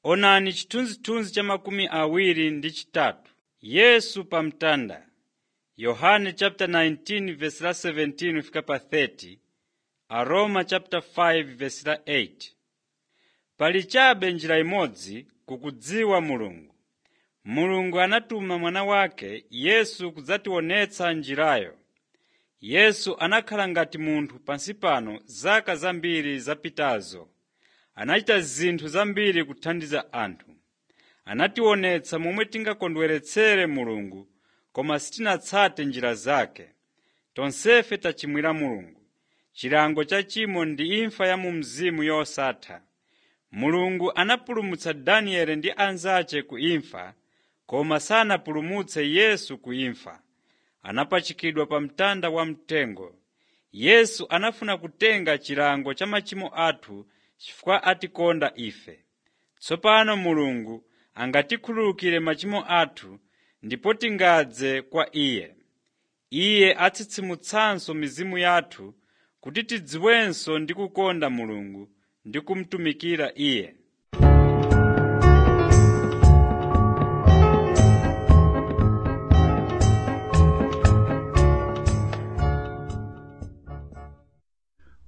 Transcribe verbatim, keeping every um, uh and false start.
Onani chithunzithunzi cha makumi awiri ndi chitatu. Yesu pa mtanda. Yohane chapter nineteen verse la seventeen fika pa thirty. Aroma chapter five verse la eight. Pali chabe njira imodzi kukudziwa Mulungu. Mulungu anatuma mwana wake Yesu kudzationetsa njirayo. Yesu anakhala ngati munthu pansi pano zaka zambiri zapitazo. Anachita zinthu zambiri kuthandiza anthu. Anationetsa momwe tingakondweretsere Mulungu, koma sitinatsate njira zake. Tonsefe tachimwira Mulungu. Chilango cha chimo ndi imfa ya mu mzimu yosatha. Mulungu anapulumutsa Danieli ndi anzace ku imfa, koma sanapulumutse Yesu ku imfa. Anapachikidwa pa mtanda wa mtengo. Yesu anafuna kutenga chilango cha machimo athu chifukwa atikonda ife. Tsopano Mulungu angatikhululukire machimo athu ndipo tingadze kwa Iye. Iye atsitsimutsanso mizimu yathu kuti tidziwenso ndi kukonda Mulungu ndi kumutumikira Iye.